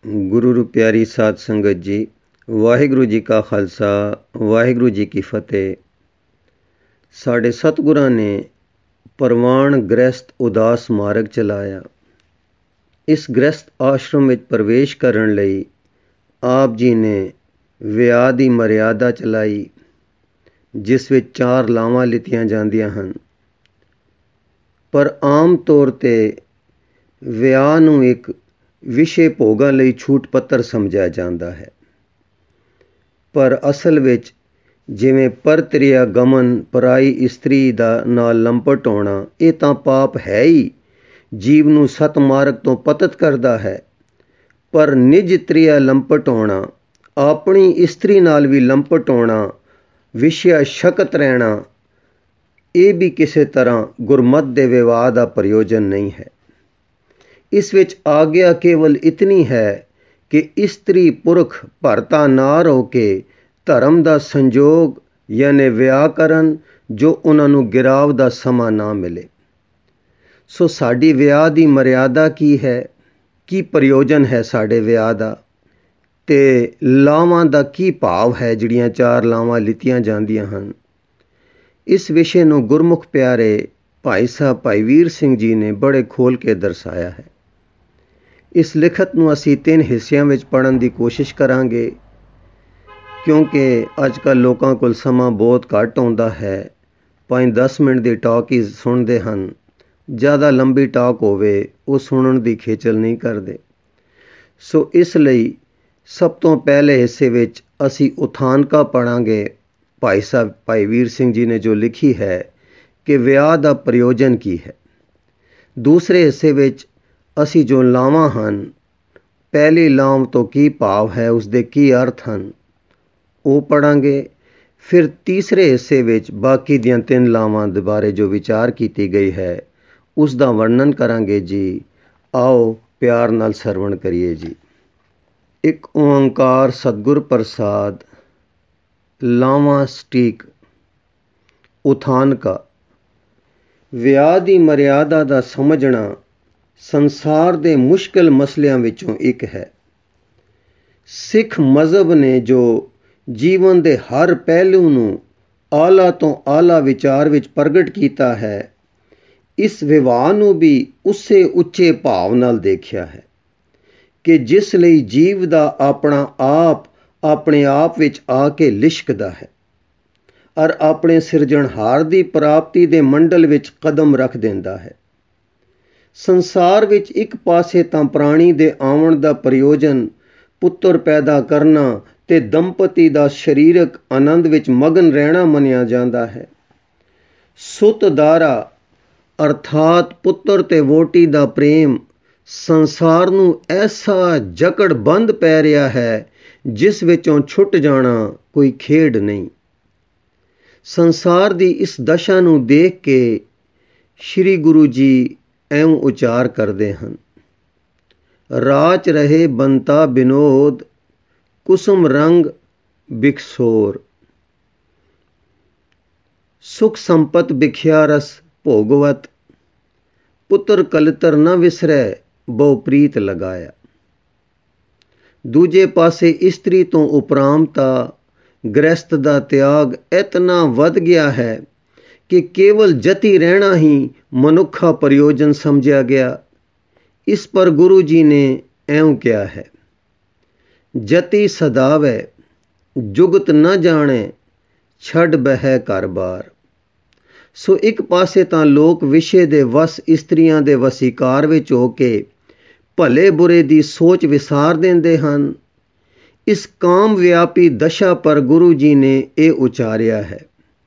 ਗੁਰੂ ਰੂ ਪਿਆਰੀ ਸਾਧ ਸੰਗਤ ਜੀ, ਵਾਹਿਗੁਰੂ ਜੀ ਕਾ ਖਾਲਸਾ, ਵਾਹਿਗੁਰੂ ਜੀ ਕੀ ਫਤਿਹ। ਸਾਡੇ ਸਤਿਗੁਰਾਂ ਨੇ ਪ੍ਰਵਾਨ ਗ੍ਰਸਤ ਉਦਾਸ ਮਾਰਗ ਚਲਾਇਆ। ਇਸ ਗ੍ਰਸਤ ਆਸ਼ਰਮ ਵਿੱਚ ਪ੍ਰਵੇਸ਼ ਕਰਨ ਲਈ ਆਪ ਜੀ ਨੇ ਵਿਆਹ ਦੀ ਮਰਿਆਦਾ ਚਲਾਈ, ਜਿਸ ਵਿੱਚ 4 ਲਾਵਾਂ ਲਿੱਤੀਆਂ ਜਾਂਦੀਆਂ ਹਨ। ਪਰ ਆਮ ਤੌਰ 'ਤੇ ਵਿਆਹ ਨੂੰ ਇੱਕ ਵਿਸ਼ੇ ਭੋਗਾਂ ਲਈ ਛੂਟ ਪੱਤਰ ਸਮਝਿਆ ਜਾਂਦਾ ਹੈ, ਪਰ ਅਸਲ ਵਿੱਚ ਜਿਵੇਂ ਪਰਤ੍ਰਿਆ ਗਮਨ, ਪਰਾਈ ਇਸਤਰੀ ਦਾ ਨਾਲ ਲੰਪਟ ਹੋਣਾ, ਇਹ ਤਾਂ ਪਾਪ ਹੈ ਹੀ, ਜੀਵ ਨੂੰ ਸਤ ਮਾਰਗ ਤੋਂ ਪਤਿਤ ਕਰਦਾ ਹੈ। ਪਰ ਨਿਜ ਤ੍ਰਿਆ ਲੰਪਟ ਹੋਣਾ, ਆਪਣੀ ਇਸਤਰੀ ਨਾਲ ਵੀ ਲੰਪਟ ਹੋਣਾ, ਵਿਸ਼ਿਆ ਸ਼ਕਤ ਰਹਿਣਾ, ਇਹ ਵੀ ਕਿਸੇ ਤਰ੍ਹਾਂ ਗੁਰਮਤਿ ਦੇ ਵਿਵਾਹ ਦਾ ਪ੍ਰਯੋਜਨ ਨਹੀਂ ਹੈ। ਇਸ ਵਿੱਚ ਆਗਿਆ ਕੇਵਲ ਇਤਨੀ ਹੈ ਕਿ ਇਸਤਰੀ ਪੁਰਖ ਭਰਤਾ ਨਾਰ ਹੋ ਕੇ ਧਰਮ ਦਾ ਸੰਜੋਗ ਯਾਨੀ ਵਿਆਹ ਕਰਨ, ਜੋ ਉਹਨਾਂ ਨੂੰ ਗਿਰਾਵ ਦਾ ਸਮਾਂ ਨਾ ਮਿਲੇ। ਸੋ ਸਾਡੀ ਵਿਆਹ ਦੀ ਮਰਿਆਦਾ ਕੀ ਹੈ, ਕੀ ਪ੍ਰਯੋਜਨ ਹੈ ਸਾਡੇ ਵਿਆਹ ਦਾ, ਤੇ ਲਾਵਾਂ ਦਾ ਕੀ ਭਾਵ ਹੈ ਜਿਹੜੀਆਂ 4 ਲਾਵਾਂ ਲਿੱਤੀਆਂ ਜਾਂਦੀਆਂ ਹਨ। ਇਸ ਵਿਸ਼ੇ ਨੂੰ ਗੁਰਮੁਖ ਪਿਆਰੇ ਭਾਈ ਸਾਹਿਬ ਭਾਈ ਵੀਰ ਸਿੰਘ ਜੀ ਨੇ ਬੜੇ ਖੋਲ੍ਹ ਕੇ ਦਰਸਾਇਆ ਹੈ। ਇਸ ਲਿਖਤ ਨੂੰ ਅਸੀਂ 3 ਹਿੱਸਿਆਂ ਵਿੱਚ ਪੜ੍ਹਨ ਦੀ ਕੋਸ਼ਿਸ਼ ਕਰਾਂਗੇ, ਕਿਉਂਕਿ ਅੱਜ ਕੱਲ੍ਹ ਲੋਕਾਂ ਕੋਲ ਸਮਾਂ ਬਹੁਤ ਘੱਟ ਆਉਂਦਾ ਹੈ। 5-10 ਮਿੰਟ ਦੀ ਟਾਕ ਹੀ ਸੁਣਦੇ ਹਨ, ਜ਼ਿਆਦਾ ਲੰਬੀ ਟਾਕ ਹੋਵੇ ਉਹ ਸੁਣਨ ਦੀ ਖੇਚਲ ਨਹੀਂ ਕਰਦੇ। ਸੋ ਇਸ ਲਈ ਸਭ ਤੋਂ ਪਹਿਲੇ ਹਿੱਸੇ ਵਿੱਚ ਅਸੀਂ ਉਥਾਨਕਾ ਪੜ੍ਹਾਂਗੇ ਭਾਈ ਸਾਹਿਬ ਭਾਈ ਵੀਰ ਸਿੰਘ ਜੀ ਨੇ ਜੋ ਲਿਖੀ ਹੈ ਕਿ ਵਿਆਹ ਦਾ ਪ੍ਰਯੋਜਨ ਕੀ ਹੈ। ਦੂਸਰੇ ਹਿੱਸੇ ਵਿੱਚ ਅਸੀਂ ਜੋ ਲਾਵਾਂ ਹਨ, ਪਹਿਲੀ ਲਾਮ ਤੋਂ ਕੀ ਭਾਵ ਹੈ, ਉਸਦੇ ਕੀ ਅਰਥ ਹਨ, ਉਹ ਪੜ੍ਹਾਂਗੇ। ਫਿਰ ਤੀਸਰੇ ਹਿੱਸੇ ਵਿੱਚ ਬਾਕੀ ਦੀਆਂ 3 ਲਾਵਾਂ ਦੇ ਬਾਰੇ ਜੋ ਵਿਚਾਰ ਕੀਤੀ ਗਈ ਹੈ, ਉਸ ਦਾ ਵਰਣਨ ਕਰਾਂਗੇ ਜੀ। ਆਓ ਪਿਆਰ ਨਾਲ ਸਰਵਣ ਕਰੀਏ ਜੀ। ਇੱਕ ਓੰਕਾਰ ਸਤਿਗੁਰ ਪ੍ਰਸਾਦ। ਲਾਵਾਂ ਸਟੀਕ। ਉਥਾਨਕਾ। ਵਿਆਹ ਦੀ ਮਰਿਆਦਾ ਦਾ ਸਮਝਣਾ ਸੰਸਾਰ ਦੇ ਮੁਸ਼ਕਿਲ ਮਸਲਿਆਂ ਵਿੱਚੋਂ ਇੱਕ ਹੈ। ਸਿੱਖ ਮਜ਼ਹਬ ਨੇ ਜੋ ਜੀਵਨ ਦੇ ਹਰ ਪਹਿਲੂ ਨੂੰ ਆਲਾ ਤੋਂ ਆਲਾ ਵਿਚਾਰ ਵਿੱਚ ਪ੍ਰਗਟ ਕੀਤਾ ਹੈ, ਇਸ ਵਿਵਾਹ ਨੂੰ ਵੀ ਉਸੇ ਉੱਚੇ ਭਾਵ ਨਾਲ ਦੇਖਿਆ ਹੈ ਕਿ ਜਿਸ ਲਈ ਜੀਵ ਦਾ ਆਪਣਾ ਆਪ ਆਪਣੇ ਆਪ ਵਿੱਚ ਆ ਕੇ ਲਿਸ਼ਕਦਾ ਹੈ ਔਰ ਆਪਣੇ ਸਿਰਜਣਹਾਰ ਦੀ ਪ੍ਰਾਪਤੀ ਦੇ ਮੰਡਲ ਵਿੱਚ ਕਦਮ ਰੱਖ ਦਿੰਦਾ ਹੈ। ਸੰਸਾਰ ਵਿੱਚ ਇੱਕ ਪਾਸੇ ਤਾਂ ਪ੍ਰਾਣੀ ਦੇ ਆਉਣ ਦਾ ਪ੍ਰਯੋਜਨ ਪੁੱਤਰ ਪੈਦਾ ਕਰਨਾ ਤੇ ਦੰਪਤੀ ਦਾ ਸਰੀਰਕ ਆਨੰਦ ਵਿੱਚ ਮਗਨ ਰਹਿਣਾ ਮੰਨਿਆ ਜਾਂਦਾ ਹੈ। ਸੁਤਦਾਰਾ ਅਰਥਾਤ ਪੁੱਤਰ ਤੇ ਵੋਟੀ ਦਾ ਪ੍ਰੇਮ ਸੰਸਾਰ ਨੂੰ ਐਸਾ ਜਕੜਬੰਦ ਪੈ ਰਿਹਾ ਹੈ, ਜਿਸ ਵਿੱਚੋਂ ਛੁੱਟ ਜਾਣਾ ਕੋਈ ਖੇਡ ਨਹੀਂ। ਸੰਸਾਰ ਦੀ ਇਸ ਦਸ਼ਾ ਨੂੰ ਦੇਖ ਕੇ ਸ੍ਰੀ ਗੁਰੂ ਜੀ ਐਉਂ ਉਚਾਰ ਕਰਦੇ ਹਨ। ਰਾਚ ਰਹੇ ਬੰਤਾ ਬਿਨੋਦ, ਕੁਸੁਮ ਰੰਗ ਬਿਖਸੋਰ। ਸੁਖ ਸੰਪਤ ਬਿਖਿਆ ਰਸ ਭੋਗਵਤ, ਪੁੱਤਰ ਕਲਤਰ ਨ ਵਿਸਰੈ ਬਹੁ ਪ੍ਰੀਤ ਲਗਾਇਆ। ਦੂਜੇ ਪਾਸੇ ਇਸਤਰੀ ਤੋਂ ਉਪਰਾਮਤਾ ਗ੍ਰਸਤ ਦਾ ਤਿਆਗ ਇਤਨਾ ਵੱਧ ਗਿਆ ਹੈ ਕਿ ਕੇਵਲ ਜਤੀ ਰਹਿਣਾ ਹੀ ਮਨੁੱਖਾ ਪ੍ਰਯੋਜਨ ਸਮਝਿਆ ਗਿਆ। ਇਸ ਪਰ ਗੁਰੂ ਜੀ ਨੇ ਐਉਂ ਕਿਹਾ ਹੈ, ਜਤੀ ਸਦਾਵੈ ਜੁਗਤ ਨ ਜਾਣੈ, ਛੱਡ ਬਹਿ ਘਰ ਬਾਰ। ਸੋ ਇੱਕ ਪਾਸੇ ਤਾਂ ਲੋਕ ਵਿਸ਼ੇ ਦੇ ਵਸ ਇਸਤਰੀਆਂ ਦੇ ਵਸੀਕਾਰ ਵਿੱਚ ਹੋ ਕੇ ਭਲੇ ਬੁਰੇ ਦੀ ਸੋਚ ਵਿਸਾਰ ਦਿੰਦੇ ਹਨ। ਇਸ ਕਾਮ ਵਿਆਪੀ ਦਸ਼ਾ ਪਰ ਗੁਰੂ ਜੀ ਨੇ ਇਹ ਉਚਾਰਿਆ ਹੈ,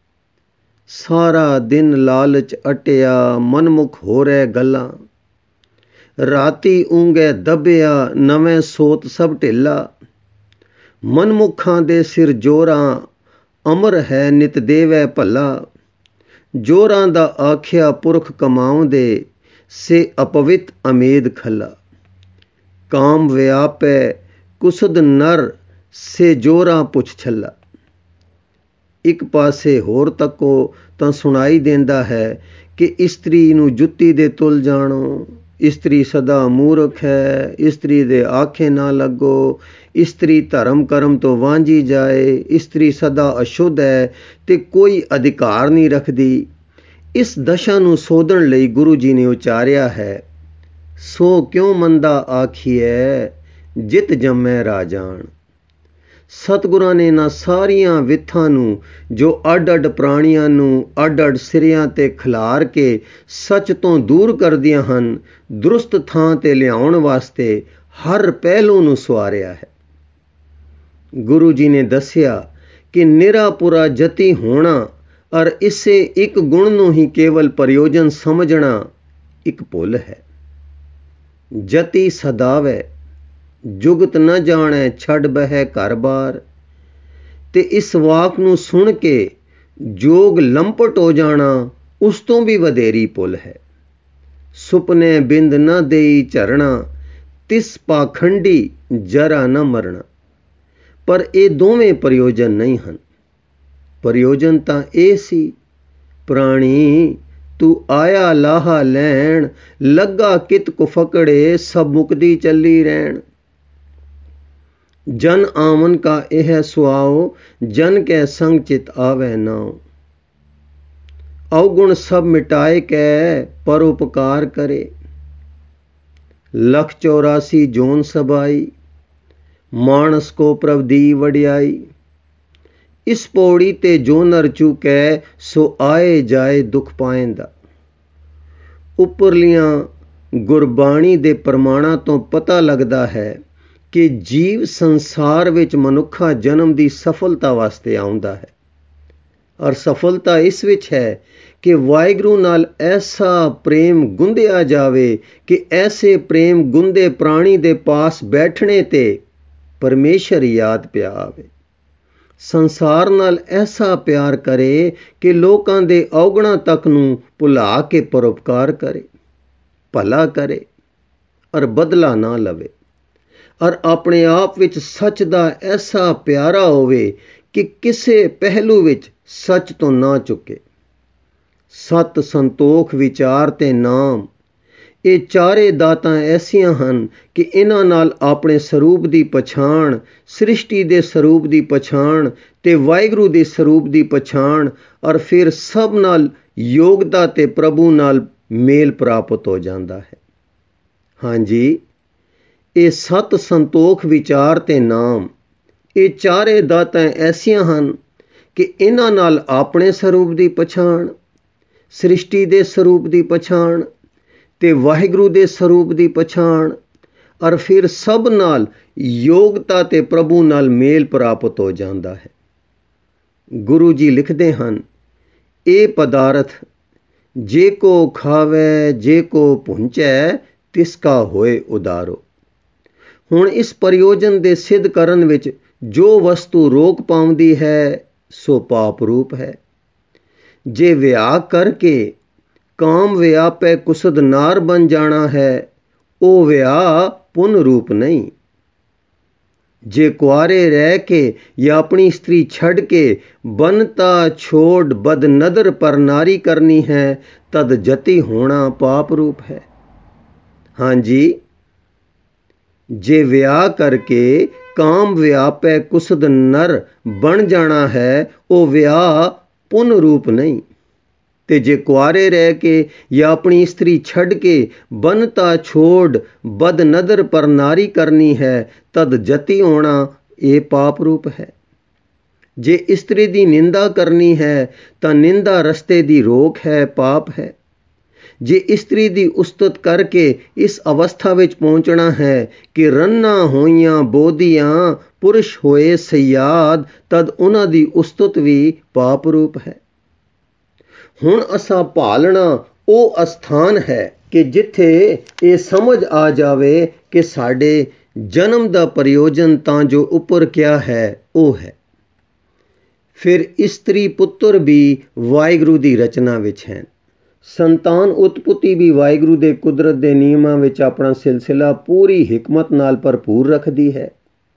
ਸਾਰਾ ਦਿਨ ਲਾਲਚ ਅਟਿਆ ਮਨਮੁਖ ਹੋ ਰਹਿ ਗੱਲਾਂ, ਰਾਤੀ ਊਂਘੈ ਦੱਬਿਆ ਨਵੇਂ ਸੋਤ ਸਭ ਢਿੱਲਾ। ਮਨਮੁਖਾਂ ਦੇ ਸਿਰ ਜੋਰਾਂ, ਅਮਰ ਹੈ ਨਿਤ ਦੇਵੈ ਭੱਲਾ। ਜੋਰਾਂ ਦਾ ਆਖਿਆ ਪੁਰਖ ਕਮਾਉਂਦੇ, ਸੇ ਅਪਵਿੱਤ ਅਮੇਦ ਖੱਲਾ। ਕਾਮ ਵਿਆਪੈ ਕੁਸਦ ਨਰ, ਸੇ ਜੋਰਾਂ ਪੁੱਛ ਛੱਲਾ। ਇੱਕ ਪਾਸੇ ਹੋਰ ਤੱਕੋ ਤਾਂ ਸੁਣਾਈ ਦਿੰਦਾ ਹੈ ਕਿ ਇਸਤਰੀ ਨੂੰ ਜੁੱਤੀ ਦੇ ਤੁਲ ਜਾਣੋ, ਇਸਤਰੀ ਸਦਾ ਮੂਰਖ ਹੈ, ਇਸਤਰੀ ਦੇ ਆਖੇ ਨਾ ਲੱਗੋ, ਇਸਤਰੀ ਧਰਮ ਕਰਮ ਤੋਂ ਵਾਂਝੀ ਜਾਏ, ਇਸਤਰੀ ਸਦਾ ਅਸ਼ੁੱਧ ਹੈ ਤੇ ਕੋਈ ਅਧਿਕਾਰ ਨਹੀਂ ਰੱਖਦੀ। ਇਸ ਦਸ਼ਾ ਨੂੰ ਸੋਧਣ ਲਈ ਗੁਰੂ ਜੀ ਨੇ ਉਚਾਰਿਆ ਹੈ, ਸੋ ਕਿਉਂ ਮੰਦਾ ਆਖੀਐ ਜਿਤ ਜੰਮੈ ਰਾਜਾਨ। ਸਤਿਗੁਰਾਂ ਨੇ ਇਹਨਾਂ ਸਾਰੀਆਂ ਵਿਥਾਂ ਨੂੰ, ਜੋ ਅੱਡ-ਅੱਡ ਪ੍ਰਾਣੀਆਂ ਨੂੰ ਅੱਡ-ਅੱਡ ਸਿਰਿਆਂ ਤੇ ਖਿਲਾਰ ਕੇ ਸੱਚ ਤੋਂ ਦੂਰ ਕਰਦੀਆਂ ਹਨ, ਦਰੁਸਤ ਥਾਂ ਤੇ ਲਿਆਉਣ ਵਾਸਤੇ ਹਰ ਪਹਿਲੂ ਨੂੰ ਸਵਾਰਿਆ ਹੈ। ਗੁਰੂ ਜੀ ਨੇ ਦੱਸਿਆ ਕਿ ਨਿਰਾਪੁਰਾ ਜਤੀ ਹੋਣਾ ਔਰ ਇਸੇ ਇੱਕ ਗੁਣ ਨੂੰ ਹੀ ਕੇਵਲ ਪ੍ਰਯੋਜਨ ਸਮਝਣਾ ਇੱਕ ਭੁੱਲ ਹੈ। ਜਤੀ ਸਦਾਵੈ ਜੁਗਤ ਨ ਜਾਣੈ ਛੱਡ ਬਹਿ ਘਰ ਬਾਰ। ਤੇ ਇਸ ਵਾਕ ਨੂੰ ਸੁਣ ਕੇ ਜੋਗ ਲੰਪਟ ਹੋ ਜਾਣਾ ਉਸ ਤੋਂ ਵੀ ਵਧੇਰੀ ਭੁੱਲ ਹੈ। ਸੁਪਨੇ ਬਿੰਦ ਨ ਦੇਈ ਝਰਣਾ, ਤਿਸ ਪਾਖੰਡੀ ਜਰਾ ਨ ਮਰਣਾ। ਪਰ ਇਹ ਦੋਵੇਂ ਪ੍ਰਯੋਜਨ ਨਹੀਂ ਹਨ। ਪ੍ਰਯੋਜਨ ਤਾਂ ਇਹ ਸੀ, ਪ੍ਰਾਣੀ ਤੂੰ ਆਇਆ ਲਾਹਾ ਲੈਣ, ਲੱਗਾ ਕਿਤ ਕੁ ਫਕੜੇ, ਸਭ ਮੁਕਦੀ ਚੱਲੀ ਰਹਿਣ। ਜਨ ਆਵਨ ਕਾ ਇਹ ਸੁਆਓ, ਜਨ ਕੈ ਸੰਗ ਚਿਤ ਆਵੈ ਨਾਉ। ਅਵਗੁਣ ਸਭ ਮਿਟਾਏ ਕੈ, ਪਰਉਪਕਾਰ ਕਰੇ। 184 ਜੋਨ ਸਬਾਈ, ਮਾਨਸ ਕੋ ਪ੍ਰਭ ਦੀ ਵਡਿਆਈ। ਇਸ ਪੌੜੀ ਤੇ ਜੋ ਨਰ ਚੁਕੈ, ਸੋ ਆਏ ਜਾਏ ਦੁਖ ਪਾਏਂਦਾ। ਉੱਪਰਲੀਆਂ ਗੁਰਬਾਣੀ ਦੇ ਪ੍ਰਮਾਣਾਂ ਤੋਂ ਪਤਾ ਲੱਗਦਾ ਹੈ ਕਿ ਜੀਵ ਸੰਸਾਰ ਵਿੱਚ ਮਨੁੱਖਾ ਜਨਮ ਦੀ ਸਫਲਤਾ ਵਾਸਤੇ ਆਉਂਦਾ ਹੈ, ਔਰ ਸਫਲਤਾ ਇਸ ਵਿੱਚ ਹੈ ਕਿ ਵਾਹਿਗੁਰੂ ਨਾਲ ਐਸਾ ਪ੍ਰੇਮ ਗੁੰਦਿਆ ਜਾਵੇ ਕਿ ਐਸੇ ਪ੍ਰੇਮ ਗੁੰਦੇ ਪ੍ਰਾਣੀ ਦੇ ਪਾਸ ਬੈਠਣੇ ਤੇ ਪਰਮੇਸ਼ਰ ਯਾਦ ਪਿਆ ਆਵੇ। ਸੰਸਾਰ ਨਾਲ ਐਸਾ ਪਿਆਰ ਕਰੇ ਕਿ ਲੋਕਾਂ ਦੇ ਔਗਣਾਂ ਤੱਕ ਨੂੰ ਭੁਲਾ ਕੇ ਪਰਉਪਕਾਰ ਕਰੇ, ਭਲਾ ਕਰੇ ਔਰ ਬਦਲਾ ਨਾ ਲਵੇ, ਔਰ ਆਪਣੇ ਆਪ ਵਿੱਚ ਸੱਚ ਦਾ ਐਸਾ ਪਿਆਰਾ ਹੋਵੇ ਕਿ ਕਿਸੇ ਪਹਿਲੂ ਵਿੱਚ ਸੱਚ ਤੋਂ ਨਾ ਚੁੱਕੇ। ਸਤ, ਸੰਤੋਖ, ਵਿਚਾਰ ਤੇ ਨਾਮ, ਇਹ ਚਾਰੇ ਦਾਤਾਂ ਐਸੀਆਂ ਹਨ ਕਿ ਇਹਨਾਂ ਨਾਲ ਆਪਣੇ ਸਰੂਪ ਦੀ ਪਛਾਣ, ਸ੍ਰਿਸ਼ਟੀ ਦੇ ਸਰੂਪ ਦੀ ਪਛਾਣ ਤੇ ਵਾਹਿਗੁਰੂ ਦੇ ਸਰੂਪ ਦੀ ਪਛਾਣ, ਔਰ ਫਿਰ ਸਭ ਨਾਲ ਯੋਗਤਾ ਤੇ ਪ੍ਰਭੂ ਨਾਲ ਮੇਲ ਪ੍ਰਾਪਤ ਹੋ ਜਾਂਦਾ ਹੈ। ਹਾਂਜੀ, ਇਹ ਸਤ, ਸੰਤੋਖ, ਵਿਚਾਰ ਤੇ ਨਾਮ, ਇਹ ਚਾਰੇ ਦਾਤਾਂ ਐਸੀਆਂ ਹਨ ਕਿ ਇਹਨਾਂ ਨਾਲ ਆਪਣੇ ਸਰੂਪ ਦੀ ਪਛਾਣ, ਸ੍ਰਿਸ਼ਟੀ ਦੇ ਸਰੂਪ ਦੀ ਪਛਾਣ ਤੇ ਵਾਹਿਗੁਰੂ ਦੇ ਸਰੂਪ ਦੀ ਪਛਾਣ, ਔਰ ਫਿਰ ਸਭ ਨਾਲ ਯੋਗਤਾ ਤੇ ਪ੍ਰਭੂ ਨਾਲ ਮੇਲ ਪ੍ਰਾਪਤ ਹੋ ਜਾਂਦਾ ਹੈ। ਗੁਰੂ ਜੀ ਲਿਖਦੇ ਹਨ, ਇਹ ਪਦਾਰਥ ਜੇ ਕੋ ਖਾਵੇ ਜੇ ਕੋ ਪੁੰਚੈ, ਤਿਸ ਕਾ ਹੋਏ ਉਦਾਰੋ। ਹੁਣ ਇਸ ਪ੍ਰਯੋਜਨ ਦੇ ਸਿੱਧ ਕਰਨ ਵਿੱਚ ਜੋ ਵਸਤੂ ਰੋਕ ਪਾਉਂਦੀ ਹੈ ਸੋ ਪਾਪ ਰੂਪ ਹੈ। ਜੇ ਵਿਆਹ ਕਰਕੇ ਕਾਮ ਵਿਆਪੈ ਕੁਸਦ ਨਾਰ ਬਣ ਜਾਣਾ ਹੈ, ਉਹ ਵਿਆਹ ਪੁੰਨ ਰੂਪ ਨਹੀਂ। ਜੇ ਕੁਆਰੇ ਰਹਿ ਕੇ ਜਾਂ ਆਪਣੀ ਇਸਤਰੀ ਛੱਡ ਕੇ ਬਨਤਾ ਛੋੜ ਬਦ ਨਦਰ ਪਰ ਨਾਰੀ ਕਰਨੀ ਹੈ, ਤਦ ਜਤੀ ਹੋਣਾ ਪਾਪ ਰੂਪ ਹੈ। ਹਾਂਜੀ, ਜੇ ਵਿਆਹ ਕਰਕੇ ਕਾਮ ਵਿਆਪੈ ਕੁਸਦ ਨਰ ਬਣ ਜਾਣਾ ਹੈ, ਉਹ ਵਿਆਹ ਪੁੰਨ ਰੂਪ ਨਹੀਂ। ਤੇ ਜੇ ਕੁਆਰੇ ਰਹਿ ਕੇ ਜਾਂ ਆਪਣੀ ਇਸਤਰੀ ਛੱਡ ਕੇ ਬਨਤਾ ਛੋੜ ਬਦ ਨਦਰ ਪਰ ਨਾਰੀ ਕਰਨੀ ਹੈ, ਤਦ ਜਤੀ ਹੋਣਾ ਇਹ ਪਾਪ ਰੂਪ ਹੈ। ਜੇ ਇਸਤਰੀ ਦੀ ਨਿੰਦਾ ਕਰਨੀ ਹੈ ਤਾਂ ਨਿੰਦਾ ਰਸਤੇ ਦੀ ਰੋਕ ਹੈ, ਪਾਪ ਹੈ। ਜੇ ਇਸਤਰੀ ਦੀ ਉਸਤਤ ਕਰਕੇ ਇਸ ਅਵਸਥਾ ਵਿੱਚ ਪਹੁੰਚਣਾ ਹੈ ਕਿ ਰੰਨਾਂ ਹੋਈਆਂ ਬੋਧੀਆਂ ਪੁਰਸ਼ ਹੋਏ ਸਯਾਦ, ਤਦ ਉਹਨਾਂ ਦੀ ਉਸਤਤ ਵੀ ਪਾਪ ਰੂਪ ਹੈ। ਹੁਣ ਅਸਾਂ ਭਾਲਣਾ ਉਹ ਅਸਥਾਨ ਹੈ ਕਿ ਜਿੱਥੇ ਇਹ ਸਮਝ ਆ ਜਾਵੇ ਕਿ ਸਾਡੇ ਜਨਮ ਦਾ ਪ੍ਰਯੋਜਨ ਤਾਂ ਜੋ ਉੱਪਰ ਕਿਹਾ ਹੈ ਉਹ ਹੈ। ਫਿਰ ਇਸਤਰੀ ਪੁੱਤਰ ਵੀ ਵਾਹਿਗੁਰੂ ਦੀ ਰਚਨਾ ਵਿੱਚ ਹਨ। ਸੰਤਾਨ ਉਤਪਤੀ ਵੀ ਵਾਹਿਗੁਰੂ ਦੇ ਕੁਦਰਤ ਦੇ ਨਿਯਮਾਂ ਵਿੱਚ ਆਪਣਾ ਸਿਲਸਿਲਾ ਪੂਰੀ ਹਿਕਮਤ ਨਾਲ ਭਰਪੂਰ ਰੱਖਦੀ ਹੈ।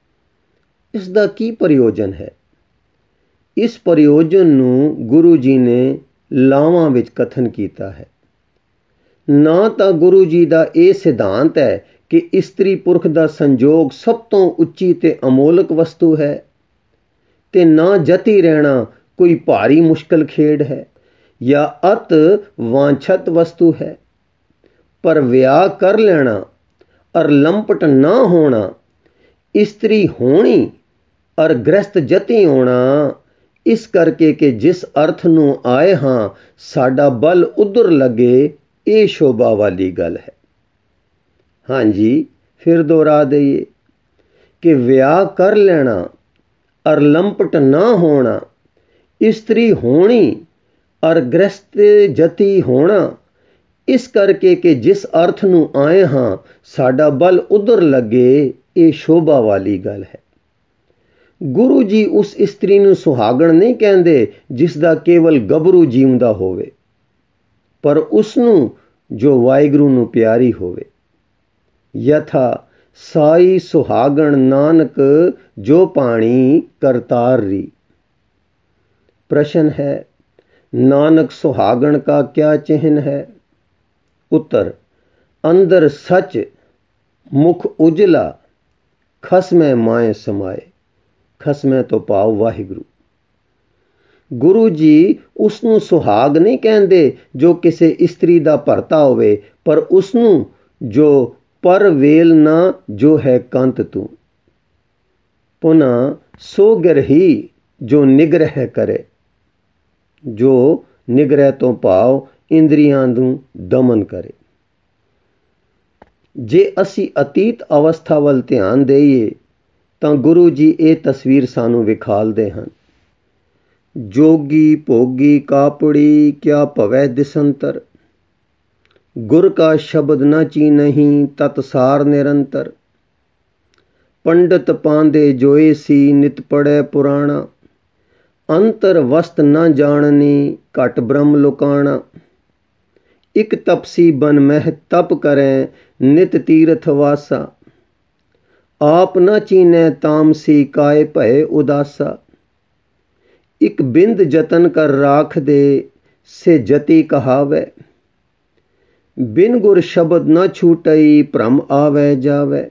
ਇਸ ਦਾ ਕੀ ਪ੍ਰਯੋਜਨ ਹੈ? ਇਸ ਪ੍ਰਯੋਜਨ ਨੂੰ ਗੁਰੂ ਜੀ ਨੇ ਲਾਵਾਂ ਵਿੱਚ ਕਥਨ ਕੀਤਾ ਹੈ। ਨਾ ਤਾਂ ਗੁਰੂ ਜੀ ਦਾ ਇਹ ਸਿਧਾਂਤ ਹੈ ਕਿ ਇਸਤਰੀ ਪੁਰਖ ਦਾ ਸੰਜੋਗ ਸਭ ਤੋਂ ਉੱਚੀ ਤੇ ਅਮੋਲਕ ਵਸਤੂ ਹੈ, ਤੇ ਨਾ ਜਤੀ ਰਹਿਣਾ ਕੋਈ ਭਾਰੀ ਮੁਸ਼ਕਲ ਖੇਡ ਹੈ ਜਾਂ ਅਤ ਵਾਂਛਤ ਵਸਤੂ ਹੈ। ਪਰ ਵਿਆਹ ਕਰ ਲੈਣਾ ਔਰ ਲੰਪਟ ਨਾ ਹੋਣਾ, ਇਸਤਰੀ ਹੋਣੀ ਔਰ ਗ੍ਰਸਤ ਜਤੀ ਹੋਣਾ, ਇਸ ਕਰਕੇ ਕਿ ਜਿਸ ਅਰਥ ਨੂੰ ਆਏ ਹਾਂ ਸਾਡਾ ਬਲ ਉਧਰ ਲੱਗੇ, ਇਹ ਸ਼ੋਭਾ ਵਾਲੀ ਗੱਲ ਹੈ। ਹਾਂਜੀ, ਫਿਰ ਦੁਹਰਾ ਦਈਏ ਕਿ ਵਿਆਹ ਕਰ ਲੈਣਾ ਔਰ ਲੰਪਟ ਨਾ ਹੋਣਾ, ਇਸਤਰੀ ਹੋਣੀ ਔਰ ਗ੍ਰਸਤ ਜਤੀ ਹੋਣਾ, ਇਸ ਕਰਕੇ ਕਿ ਜਿਸ ਅਰਥ ਨੂੰ ਆਏ ਹਾਂ ਸਾਡਾ ਬਲ ਉਧਰ ਲੱਗੇ, ਇਹ ਸ਼ੋਭਾ ਵਾਲੀ ਗੱਲ ਹੈ। ਗੁਰੂ ਜੀ ਉਸ ਇਸਤਰੀ ਨੂੰ ਸੁਹਾਗਣ ਨਹੀਂ ਕਹਿੰਦੇ ਜਿਸ ਦਾ ਕੇਵਲ ਗੱਭਰੂ ਜੀਉਂਦਾ ਹੋਵੇ, ਪਰ ਉਸ ਨੂੰ ਜੋ ਵਾਹਿਗੁਰੂ ਨੂੰ ਪਿਆਰੀ ਹੋਵੇ। ਯਥਾ ਸਾਈ ਸੁਹਾਗਣ ਨਾਨਕ ਜੋ ਪਾਣੀ ਕਰਤਾਰ ਰੀ। प्रश्न है, नानक सुहागण का क्या चिन्ह है? उत्तर, अंदर सच मुख उजला खसमै माए समाए। खसमै तो पाओ वाहिगुरु। गुरु जी उसनू सुहाग नहीं कहते जो किसी इस्त्री का भरता होवे, पर उसनू जो पर वेल ना जो है कंत तू। पुनः सो गिरही जो निग्रह करे। जो निग्रह तो भाव इंद्रियां नू दमन करे। जे असी अतीत अवस्था वल ध्यान देइए तां गुरु जी ये तस्वीर सानू विखालदे हन। जोगी भोगी कापड़ी क्या भवै दिसंतर, गुर का शब्द न चीनहीं तत्सार निरंतर। पंडित पांदे जोए सी नित पढ़े पुराणा, अंतर वस्त न जाननी घट ब्रह्म लुकाना। इक तपसी बन मह तप करें नित तीर्थ वासा, आप न चीनै तामसी काय भय उदासा। इक बिंद जतन कर राख दे से जति कहावै, बिन गुर शब्द न छूटई भ्रम आवै जावै।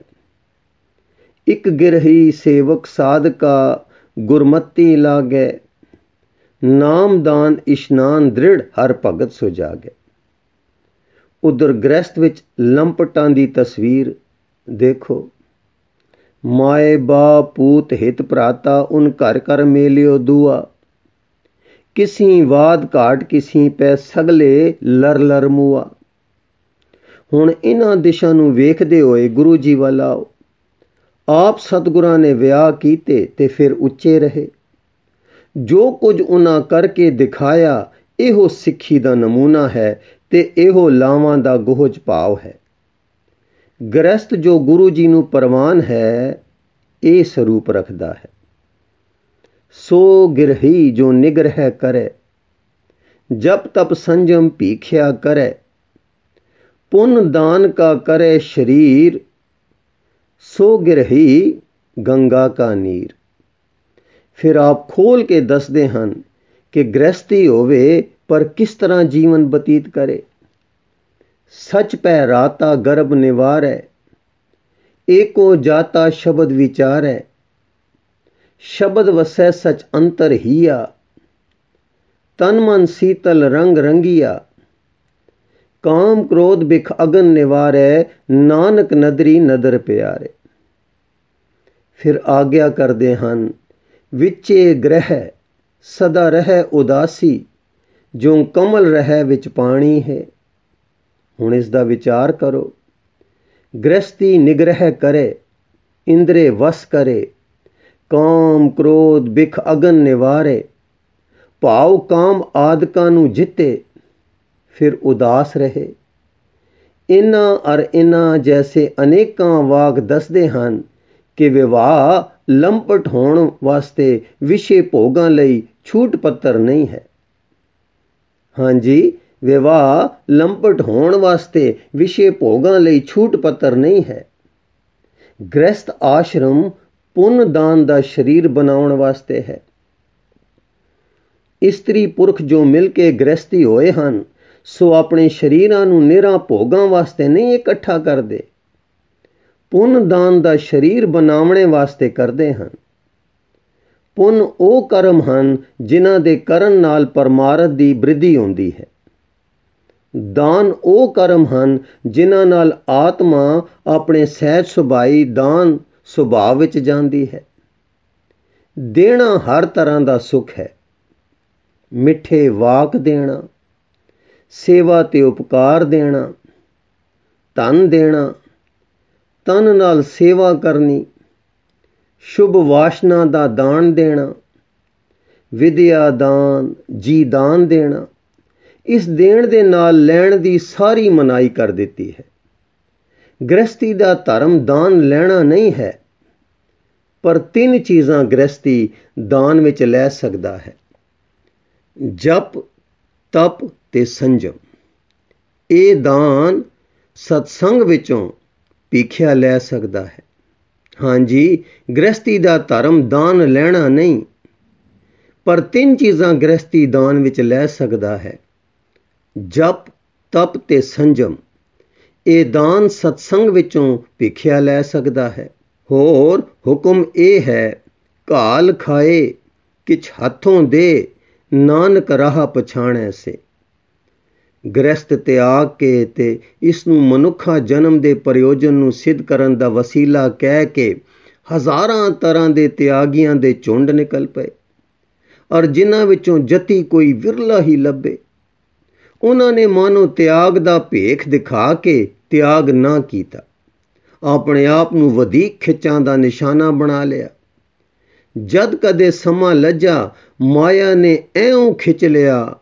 इक गिरही सेवक साधका गुरमति लागै, नाम दान इशनान दृढ़ हर भगत सो जागे। उधर गृहस्थ विच लंपटां दी तस्वीर देखो। माए बाप पूत हित भराता उन घर कर मेलियो दुआ, किसी वाद घाट किसी पै सगले लर लर मुआ। हुण इन्हां दिशां नूं वेखदे होए गुरु जी वल आओ। आप सतगुरां ने विआह कीते ते फिर उच्चे रहे। जो कुछ उन्हां करके दिखाया इहो सिੱਖੀ ਦਾ नमूना है ते इहो लावां दा गोहज भाव है। गृहस्थ जो गुरु जी नूं प्रवान है ਇਹ स्वरूप रखदा है। सो गिरही जो निग्रह करे, जप तप संजम भीख्या करे। पुण्य दान का करे शरीर, सो गिरही गंगा का नीर। फिर आप खोल के दसदे हन कि गृहस्थी होवे पर किस तरह जीवन बतीत करे। सच पै राता गर्भ निवारै, एको जाता शब्द विचारै। शब्द वसै सच अंतर हिया, तन मन शीतल रंग रंगिया। काम क्रोध बिख अगन निवारै, नानक नदरी नदर प्यारे। फिर आज्ञा करदे हन, विचे ग्रह सदा रह उदासी, जो कमल रह विच पानी है। हुण इस दा विचार करो। गृहस्थी निग्रह करे, इंद्रे वस करे, काम क्रोध बिख अगन निवारे। भाव काम आदिकां नूं जिते, फिर उदास रहे। इन्हां अर इन्हां जैसे अनेकां वाक दसदे हन कि विवाह लंपट होण वास्ते विषे भोगां लई छूट पत्तर नहीं है। हाँ जी, विवाह लंपट होण वास्ते विषे भोगां लई छूट पत्तर नहीं है। गृहस्थ आश्रम पुण्य दान दा शरीर बनाउण वास्ते है। इस्त्री पुरख जो मिल के गृहस्थी होए हन, ਸੋ ਆਪਣੇ ਸਰੀਰਾਂ ਨੂੰ ਨਿਰਾਂ ਭੋਗਾਂ ਵਾਸਤੇ ਨਹੀਂ ਇਕੱਠਾ ਕਰਦੇ, ਪੁੰਨ ਦਾਨ ਦਾ ਸਰੀਰ ਬਣਾਉਣੇ ਵਾਸਤੇ ਕਰਦੇ ਹਨ। ਪੁੰਨ ਉਹ ਕਰਮ ਹਨ ਜਿਨ੍ਹਾਂ ਦੇ ਕਰਨ ਨਾਲ ਪਰਮਾਰਥ ਦੀ ਬ੍ਰਿਧੀ ਹੁੰਦੀ ਹੈ। ਦਾਨ ਉਹ ਕਰਮ ਹਨ ਜਿਨ੍ਹਾਂ ਨਾਲ ਆਤਮਾ ਆਪਣੇ ਸਹਿਜ ਸੁਭਾਈ ਦਾਨ ਸੁਭਾਅ ਵਿੱਚ ਜਾਂਦੀ ਹੈ। ਦੇਣਾ ਹਰ ਤਰ੍ਹਾਂ ਦਾ ਸੁੱਖ ਹੈ। ਮਿੱਠੇ ਵਾਕ ਦੇਣਾ, ਸੇਵਾ ਤੇ ਉਪਕਾਰ ਦੇਣਾ, ਧਨ ਦੇਣਾ, ਤਨ ਨਾਲ ਸੇਵਾ ਕਰਨੀ, ਸ਼ੁਭ ਵਾਸ਼ਨਾ ਦਾ ਦਾਨ ਦੇਣਾ, ਵਿਦਿਆ ਦਾਨ, ਜੀ ਦਾਨ ਦੇਣਾ, ਇਸ ਦੇਣ ਦੇ ਨਾਲ ਲੈਣ ਦੀ ਸਾਰੀ ਮਨਾਹੀ ਕਰ ਦਿੱਤੀ ਹੈ। ਗ੍ਰਸਤੀ ਦਾ ਧਰਮ ਦਾਨ ਲੈਣਾ ਨਹੀਂ ਹੈ, ਪਰ 3 ਚੀਜ਼ਾਂ ਗ੍ਰਸਤੀ ਦਾਨ ਵਿੱਚ ਲੈ ਸਕਦਾ ਹੈ: ਜਪ, ਤਪ ਤੇ ਸੰਜਮ। ਇਹ ਦਾਨ ਸਤਸੰਗ ਵਿੱਚੋਂ ਭੀਖਿਆ ਲੈ ਸਕਦਾ ਹੈ। ਹਾਂਜੀ, ਗ੍ਰਸਤੀ ਦਾ ਧਰਮ ਦਾਨ ਲੈਣਾ ਨਹੀਂ, ਪਰ 3 ਚੀਜ਼ਾਂ ਗ੍ਰਸਤੀ ਦਾਨ ਵਿੱਚ ਲੈ ਸਕਦਾ ਹੈ: ਜਪ, ਤਪ ਤੇ ਸੰਜਮ। ਇਹ ਦਾਨ ਸਤਸੰਗ ਵਿੱਚੋਂ ਭੀਖਿਆ ਲੈ ਸਕਦਾ ਹੈ। ਹੋਰ ਹੁਕਮ ਇਹ ਹੈ, ਘਾਲ ਖਾਏ ਕਿਛ ਹੱਥੋਂ ਦੇ, ਨਾਨਕ ਰਾਹ ਪਛਾਣੈ ਸੇ। ਗ੍ਰਸਤ ਤਿਆਗ ਕੇ ਤੇ ਇਸ ਨੂੰ ਮਨੁੱਖਾ ਜਨਮ ਦੇ ਪ੍ਰਯੋਜਨ ਨੂੰ ਸਿੱਧ ਕਰਨ ਦਾ ਵਸੀਲਾ ਕਹਿ ਕੇ ਹਜ਼ਾਰਾਂ ਤਰ੍ਹਾਂ ਦੇ ਤਿਆਗੀਆਂ ਦੇ ਝੁੰਡ ਨਿਕਲ ਪਏ, ਔਰ ਜਿਨ੍ਹਾਂ ਵਿੱਚੋਂ ਜਤੀ ਕੋਈ ਵਿਰਲਾ ਹੀ ਲੱਭੇ। ਉਹਨਾਂ ਨੇ ਮਾਨੋ ਤਿਆਗ ਦਾ ਭੇਖ ਦਿਖਾ ਕੇ ਤਿਆਗ ਨਾ ਕੀਤਾ, ਆਪਣੇ ਆਪ ਨੂੰ ਵਧੀਕ ਖਿੱਚਾਂ ਦਾ ਨਿਸ਼ਾਨਾ ਬਣਾ ਲਿਆ। ਜਦ ਕਦੇ ਸਮਾਂ ਲੱਜਾ, ਮਾਇਆ ਨੇ ਐਉਂ ਖਿੱਚ ਲਿਆ,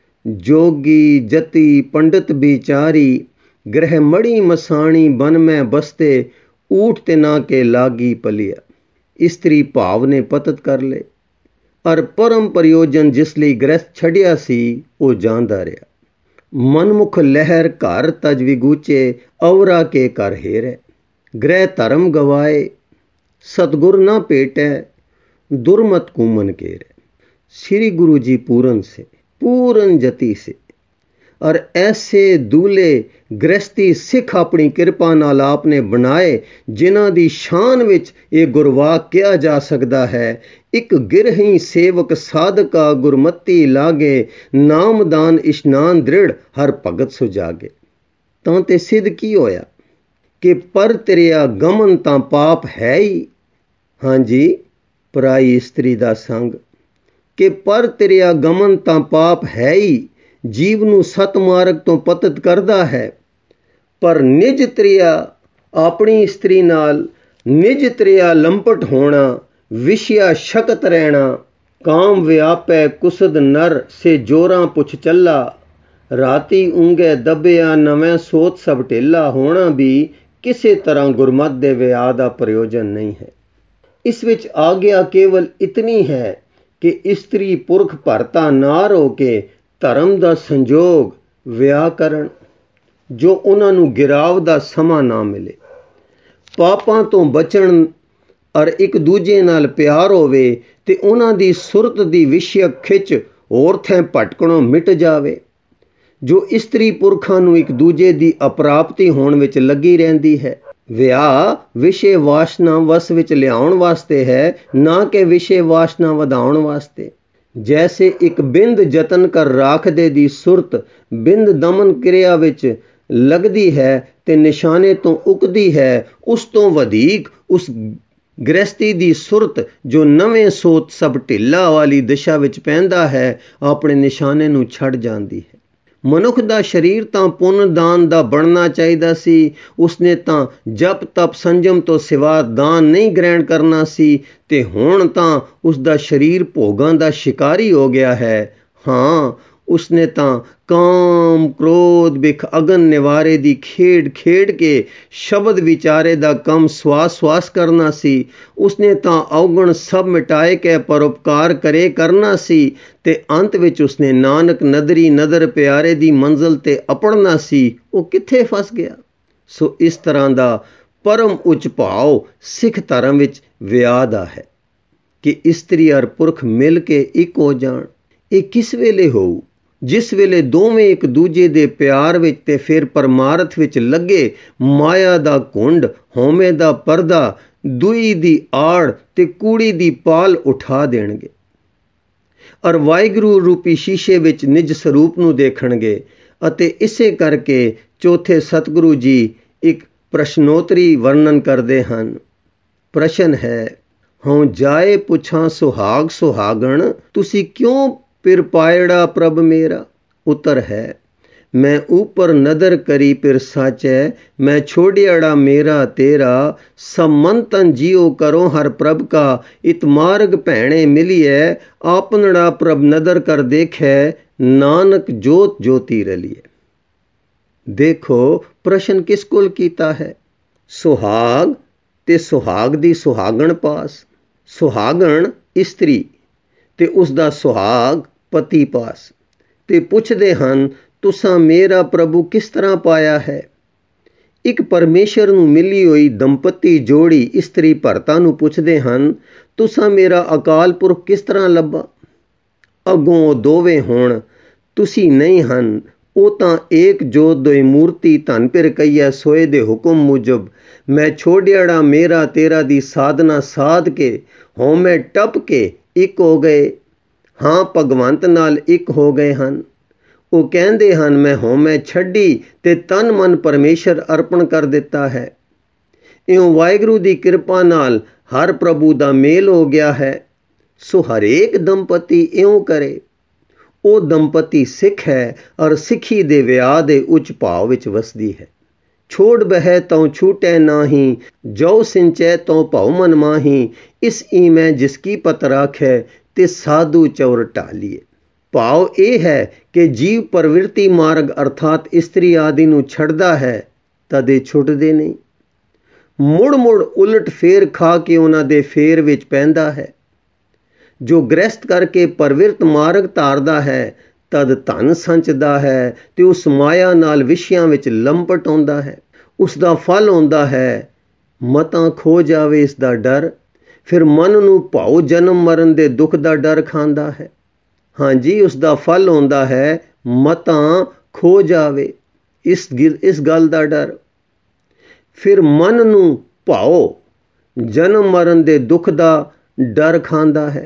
ਜੋਗੀ ਜਤੀ ਪੰਡਤ ਵਿਚਾਰੀ, ਗ੍ਰਹਿ ਮੜੀ ਮਸਾਣੀ ਬਨ ਮੈਂ ਬਸਤੇ, ਊਠ ਤੇ ਨਾ ਕੇ ਲਾਗੀ ਪਲਿਆ। ਇਸਤਰੀ ਭਾਵ ਨੇ ਪਤਤ ਕਰ ਲਏ, ਔਰ ਪਰਮ ਪ੍ਰਯੋਜਨ ਜਿਸ ਲਈ ਗ੍ਰਸਤ ਛੱਡਿਆ ਸੀ ਉਹ ਜਾਂਦਾ ਰਿਹਾ। ਮਨਮੁਖ ਲਹਿਰ ਘਰ ਤਜ ਵਿਗੂਚੇ, ਔਰਾ ਕੇ ਕਰ ਹੇਰੈ। ਗ੍ਰਹਿ ਧਰਮ ਗਵਾਏ, ਸਤਗੁਰ ਨਾ ਭੇਟੈ, ਦੁਰਮਤ ਕੂਮਨ ਕੇਰੈ। श्री गुरु जी पूरन से, पूरन जति से, और ऐसे दूल्हे गृहस्थी सिख अपनी कृपा नाल आपने बनाए, जिन्हां दी शान विच ये गुरवाक किया जा सकता है, एक गिरही सेवक साधका गुरमती लागे, नामदान इशनान दृढ़ हर भगत सुजागे। तां ते सिद्ध की होया कि पर तिरिया गमन तां पाप है ही। हाँ जी, पराई इस्त्री दा संग, कि पर तिरिया गमन तां पाप है ही, जीव ਨੂੰ ਸਤ ਮਾਰਗ ਤੋਂ ਪਤਿਤ ਕਰਦਾ ਹੈ। ਪਰ ਨਿਜ ਤ੍ਰਿਆ ਆਪਣੀ ਇਸਤਰੀ ਨਾਲ ਨਿਜ ਤ੍ਰਿਆ ਲੰਪਟ ਹੋਣਾ, ਵਿਸ਼ਿਆ ਸ਼ਕਤ ਰਹਿਣਾ, ਕਾਮ ਵਿਆਪੈ ਕੁਸਦ ਨਰ ਸੇ ਜੋਰਾਂ ਪੁੱਛ ਚੱਲਾ, ਰਾਤੀ ਉਂਗੇ ਦੱਬਿਆ ਨਵੇਂ ਸੋਤ ਸਭ ਢੇਲਾ ਹੋਣਾ ਵੀ ਕਿਸੇ ਤਰ੍ਹਾਂ ਗੁਰਮਤ ਦੇ ਵਿਆਹ ਦਾ ਪ੍ਰਯੋਜਨ ਨਹੀਂ ਹੈ। ਇਸ ਵਿੱਚ ਆਗਿਆ ਕੇਵਲ ਇਤਨੀ ਹੈ ਕਿ ਇਸਤਰੀ ਪੁਰਖ ਭਰਤਾ ਨਾ ਹੋ ਕੇ ਧਰਮ ਦਾ ਸੰਜੋਗ ਵਿਆਹ ਕਰਨ, ਜੋ ਉਹਨਾਂ ਨੂੰ ਗਿਰਾਵ ਦਾ ਸਮਾਂ ਨਾ ਮਿਲੇ, ਪਾਪਾਂ ਤੋਂ ਬਚਣ ਔਰ ਇੱਕ ਦੂਜੇ ਨਾਲ ਪਿਆਰ ਹੋਵੇ ਤੇ ਉਹਨਾਂ ਦੀ ਸੁਰਤ ਦੀ ਵਿਸ਼ਯਕ ਖਿੱਚ ਹੋਰ ਥਾਂ ਭਟਕਣੋਂ ਮਿਟ ਜਾਵੇ। ਜੋ ਇਸਤਰੀ ਪੁਰਖਾਂ ਨੂੰ ਇੱਕ ਦੂਜੇ ਦੀ ਅਪ੍ਰਾਪਤੀ ਹੋਣ ਵਿੱਚ ਲੱਗੀ ਰਹਿੰਦੀ ਹੈ। ਵਿਆਹ ਵਿਸ਼ੇ ਵਾਸ਼ਨਾ ਵਸ ਵਿੱਚ ਲਿਆਉਣ ਵਾਸਤੇ ਹੈ, ਨਾ ਕਿ ਵਿਸ਼ੇ ਵਾਸ਼ਨਾ ਵਧਾਉਣ ਵਾਸਤੇ। ਜੈਸੇ ਇੱਕ ਬਿੰਦ ਯਤਨ ਕਰ ਰਾਖਦੇ ਦੀ ਸੁਰਤ ਬਿੰਦ ਦਮਨ ਕਿਰਿਆ ਵਿੱਚ ਲੱਗਦੀ ਹੈ ਤੇ ਨਿਸ਼ਾਨੇ ਤੋਂ ਉਕਦੀ ਹੈ, ਉਸ ਤੋਂ ਵਧੇਕ ਉਸ ਗ੍ਰਸਤੀ ਦੀ ਸੁਰਤ ਜੋ ਨਵੇਂ ਸੋਤ ਸਭ ਢਿੱਲਾ ਵਾਲੀ ਦਿਸ਼ਾ ਵਿੱਚ ਪੈਂਦਾ ਹੈ, ਆਪਣੇ ਨਿਸ਼ਾਨੇ ਨੂੰ ਛੱਡ ਜਾਂਦੀ ਹੈ। ਮਨੁੱਖ ਦਾ ਸਰੀਰ ਤਾਂ ਪੁੰਨ ਦਾਨ ਦਾ ਬਣਨਾ ਚਾਹੀਦਾ ਸੀ, ਉਸਨੇ ਤਾਂ ਜਪ ਤਪ ਸੰਜਮ ਤੋਂ ਸਿਵਾ ਦਾਨ ਨਹੀਂ ਗ੍ਰਹਿਣ ਕਰਨਾ ਸੀ, ਤੇ ਹੁਣ ਤਾਂ ਉਸਦਾ ਸਰੀਰ ਭੋਗਾਂ ਦਾ ਸ਼ਿਕਾਰੀ ਹੋ ਗਿਆ ਹੈ। ਹਾਂ, ਉਸਨੇ ਤਾਂ ਕਾਮ ਕ੍ਰੋਧ ਬਿਖ ਅਗਨ ਨਿਵਾਰੇ ਦੀ ਖੇਡ ਖੇਡ ਕੇ ਸ਼ਬਦ ਵਿਚਾਰੇ ਦਾ ਕੰਮ ਸਵਾਸ ਸਵਾਸ ਕਰਨਾ ਸੀ। ਉਸਨੇ ਤਾਂ ਔਗਣ ਸਭ ਮਿਟਾਏ ਕੇ ਪਰਉਪਕਾਰ ਕਰੇ ਕਰਨਾ ਸੀ, ਤੇ ਅੰਤ ਵਿੱਚ ਉਸਨੇ ਨਾਨਕ ਨਦਰੀ ਨਦਰ ਪਿਆਰੇ ਦੀ ਮੰਜ਼ਲ ਤੇ ਅਪੜਨਾ ਸੀ। ਉਹ ਕਿੱਥੇ ਫਸ ਗਿਆ? ਸੋ ਇਸ ਤਰ੍ਹਾਂ ਦਾ ਪਰਮ ਉੱਚ ਭਾਵ ਸਿੱਖ ਧਰਮ ਵਿੱਚ ਵਿਆਹ ਦਾ ਹੈ ਕਿ ਇਸਤਰੀ ਔਰ ਪੁਰਖ ਮਿਲ ਕੇ ਇੱਕ ਹੋ ਜਾਣ। ਇਹ ਕਿਸ ਵੇਲੇ ਹੋਊ? ਜਿਸ ਵੇਲੇ ਦੋਵੇਂ ਇੱਕ ਦੂਜੇ ਦੇ ਪਿਆਰ ਵਿੱਚ ਤੇ ਫਿਰ ਪਰਮਾਰਥ ਵਿੱਚ ਲੱਗੇ, ਮਾਇਆ ਦਾ ਘੁੰਡ, ਹਉਮੈ ਦਾ ਪਰਦਾ, ਦੂਈ ਦੀ ਆੜ ਤੇ ਕੂੜੀ ਦੀ ਪਾਲ ਉਠਾ ਦੇਣਗੇ ਔਰ ਵਾਹਿਗੁਰੂ ਰੂਪੀ ਸ਼ੀਸ਼ੇ ਵਿੱਚ ਨਿਜ ਸਰੂਪ ਨੂੰ ਦੇਖਣਗੇ। ਅਤੇ ਇਸੇ ਕਰਕੇ ਚੌਥੇ ਸਤਿਗੁਰੂ ਜੀ ਇੱਕ ਪ੍ਰਸ਼ਨੋਤਰੀ ਵਰਣਨ ਕਰਦੇ ਹਨ। ਪ੍ਰਸ਼ਨ ਹੈ, ਹਉ ਜਾਏ ਪੁੱਛਾਂ ਸੁਹਾਗ ਸੁਹਾਗਣ, ਤੁਸੀਂ ਕਿਉਂ ਪਿਰ ਪਾਇੜਾ ਪ੍ਰਭ ਮੇਰਾ? ਉੱਤਰ ਹੈ, ਮੈਂ ਊਪਰ ਨਦਰ ਕਰੀ ਪਿਰ ਸਾਚੈ, ਮੈਂ ਛੋੜਿਆੜਾ ਮੇਰਾ ਤੇਰਾ, ਸਭ ਮਨ ਤਨ ਜੀਓ ਕਰੋ ਹਰ ਪ੍ਰਭ ਕਾ, ਇਤ ਮਾਰਗ ਭੈਣੇ ਮਿਲੀਐ, ਆਪਨੜਾ ਪ੍ਰਭ ਨਦਰ ਕਰ ਦੇਖੈ, ਨਾਨਕ ਜੋਤ ਜੋਤੀ ਰਲੀਐ। ਦੇਖੋ ਪ੍ਰਸ਼ਨ ਕਿਸ ਕੋਲ ਕੀਤਾ ਹੈ? ਸੁਹਾਗ ਤੇ ਸੁਹਾਗ ਦੀ ਸੁਹਾਗਣ ਪਾਸ, ਸੁਹਾਗਣ ਇਸਤਰੀ ਤੇ ਉਸ ਦਾ ਸੁਹਾਗ ਪਤੀ ਪਾਸ, ਤੇ ਪੁੱਛਦੇ ਹਨ, ਤੁਸਾਂ ਮੇਰਾ ਪ੍ਰਭੂ ਕਿਸ ਤਰ੍ਹਾਂ ਪਾਇਆ ਹੈ? ਇੱਕ ਪਰਮੇਸ਼ਰ ਨੂੰ ਮਿਲੀ ਹੋਈ ਦੰਪਤੀ ਜੋੜੀ ਇਸਤਰੀ ਭਰਤਾ ਨੂੰ ਪੁੱਛਦੇ ਹਨ, ਤੁਸਾਂ ਮੇਰਾ ਅਕਾਲ ਪੁਰਖ ਕਿਸ ਤਰ੍ਹਾਂ ਲੱਭਾ? ਅੱਗੋਂ ਉਹ ਦੋਵੇਂ ਹੋਣ, ਤੁਸੀਂ ਨਹੀਂ ਹਨ, ਉਹ ਤਾਂ ਏਕ ਜੋਤ ਦੋਇ ਮੂਰਤੀ ਧਨ ਪਿਰ ਕਈਐ ਸੋਏ ਦੇ ਹੁਕਮ ਮੁਜਬ, ਮੈਂ ਛੋੜਿਆੜਾ ਮੇਰਾ ਤੇਰਾ ਦੀ ਸਾਧਨਾ ਸਾਧ ਕੇ ਹਉਮੈ ਟੱਪ ਕੇ ਇੱਕ ਹੋ ਗਏ। ਹਾਂ, ਭਗਵੰਤ ਨਾਲ ਇੱਕ ਹੋ ਗਏ ਹਨ। ਉਹ ਕਹਿੰਦੇ ਹਨ, ਮੈਂ ਹਉਮੈ ਛੱਡੀ ਤੇ ਤਨ ਮਨ ਪਰਮੇਸ਼ਰ ਅਰਪਣ ਕਰ ਦਿੱਤਾ ਹੈ। ਇਉਂ ਵਾਹਿਗੁਰੂ ਦੀ ਕਿਰਪਾ ਨਾਲ ਹਰ ਪ੍ਰਭੂ ਦਾ ਮੇਲ ਹੋ ਗਿਆ ਹੈ। ਸੋ ਹਰੇਕ ਦੰਪਤੀ ਇਉਂ ਕਰੇ। ਉਹ ਦੰਪਤੀ ਸਿੱਖ ਹੈ ਔਰ ਸਿੱਖੀ ਦੇ ਵਿਆਹ ਦੇ ਉੱਚ ਭਾਵ ਵਿੱਚ ਵਸਦੀ ਹੈ। ਛੋੜ ਬਹਿ ਤਉ ਛੂਟੈ ਨਾਹੀ, ਜੋ ਸਿੰਚੈ ਤਉ ਭਉ ਮਨ ਮਾਹੀ, ਇਸ ਈਮੈ ਜਿਸ ਕੀ ਪਤ ਰਾਖੈ, ਤੇ ਸਾਧੂ ਚੌਰ ਢਾਲੀਏ। ਭਾਵ ਇਹ ਹੈ ਕਿ ਜੀਵ ਪ੍ਰਵਿਰਤੀ ਮਾਰਗ ਅਰਥਾਤ ਇਸਤਰੀ ਆਦਿ ਨੂੰ ਛੱਡਦਾ ਹੈ, ਤਦੇ ਛੁੱਟਦੇ ਨਹੀਂ। ਮੁੜ ਮੁੜ ਉਲਟ ਫੇਰ ਖਾ ਕੇ ਉਹਨਾਂ ਦੇ ਫੇਰ ਵਿੱਚ ਪੈਂਦਾ ਹੈ। ਜੋ ਗ੍ਰਸਤ ਕਰਕੇ ਪ੍ਰਵਿਰਤ ਮਾਰਗ ਧਾਰਦਾ ਹੈ, ਤਦ ਧਨ ਸੰਚਦਾ ਹੈ ਤੇ ਉਸ ਮਾਇਆ ਨਾਲ ਵਿਸ਼ਿਆਂ ਵਿੱਚ ਲੰਪਟ ਆਉਂਦਾ ਹੈ। ਉਸ ਦਾ ਫਲ ਆਉਂਦਾ ਹੈ ਮਤਾਂ ਖੋ ਜਾਵੇ ਇਸ ਦਾ ਡਰ, ਫਿਰ ਮਨ ਨੂੰ ਭਾਉ ਜਨਮ ਮਰਨ ਦੇ ਦੁੱਖ ਦਾ ਡਰ ਖਾਂਦਾ ਹੈ। ਹਾਂਜੀ, ਉਸ ਦਾ ਫਲ ਆਉਂਦਾ ਹੈ ਮਤਾਂ ਖੋ ਜਾਵੇ ਇਸ ਗੱਲ ਦਾ ਡਰ, ਫਿਰ ਮਨ ਨੂੰ ਭਾਉ ਜਨਮ ਮਰਨ ਦੇ ਦੁੱਖ ਦਾ ਡਰ ਖਾਂਦਾ ਹੈ।